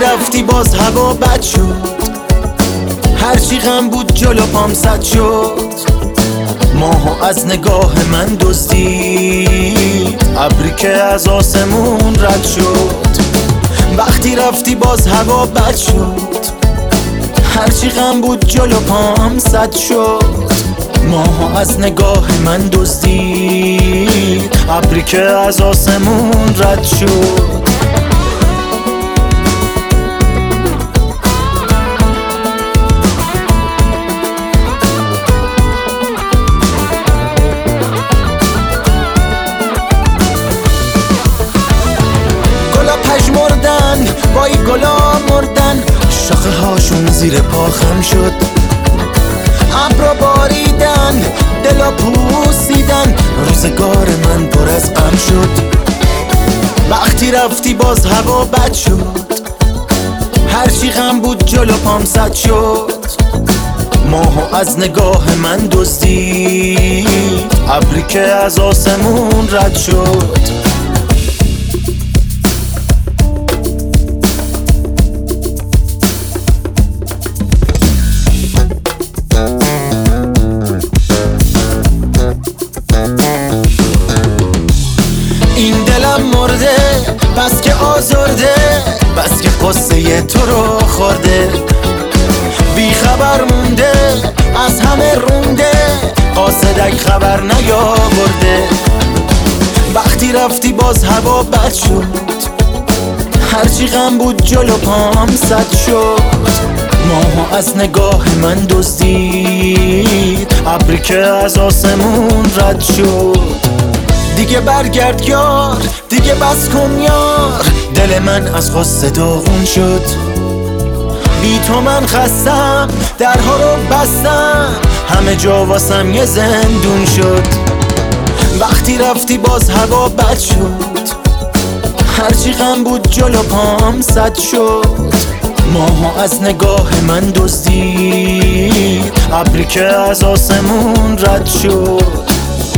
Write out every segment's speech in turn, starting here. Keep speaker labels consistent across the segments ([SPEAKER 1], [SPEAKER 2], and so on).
[SPEAKER 1] رفتی باز هوا بد شد، هرچی غم بود جلو پام سد شد. ماهو از نگاه من دزدید، ابری که از آسمون رد شد. وقتی رفتی باز هوا بد شد، هرچی غم بود جلو پام سد شد. ماهو از نگاه من دزدید، ابری که از آسمون رد شد. وای گلا مردن، شاخه هاشون زیر پا خم شد. ابرا باریدن، دلا پوسیدن، روزگار من پر از غم شد. وقتی رفتی باز هوا بد شد، هرچی غم بود جلو پام سد شد. ماهو از نگاه من دزدید، ابری که از آسمون رد شد. این دلم مرده، بس که آزرده، بس که قصه تو رو خورده. بی خبر مونده، از همه رونده، قاصدک خبر نیاورده. وقتی رفتی باز هوا بد شد، هرچی غم بود جلو پام سد شد. ماهو از نگاه من دزدید، ابری که از آسمون رد شد. دیگه برگرد یار، دیگه بس کن یار، دل من از غصه داغون شد. بی تو من خستم، درها رو بستم، همه جا واسم یه زندون شد. وقتی رفتی باز هوا بد شد، هرچی غم بود جلو پام سد شد. ماهو از نگاه من دزدید، ابری که از آسمون رد شد.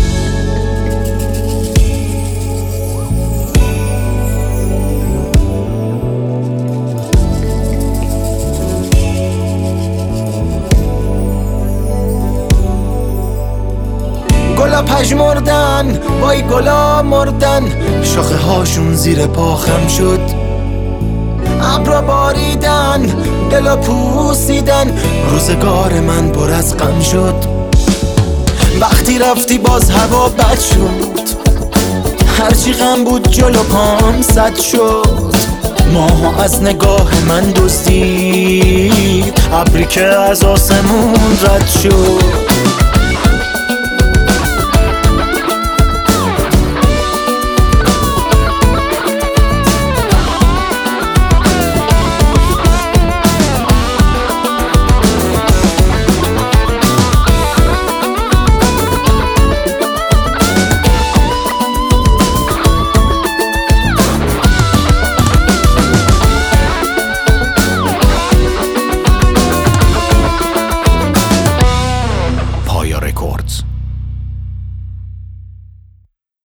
[SPEAKER 1] گلا پژمردن، وای گلا مردن، شاخه هاشون زیر پا خم شد. ابرا باریدن، دلا پوسیدن، روزگار من پر از غم شد. وقتی رفتی باز هوا بد شد، هرچی غم بود جلو پام سد شد. ماهو از نگاه من دزدید، ابری که از آسمون رد شد.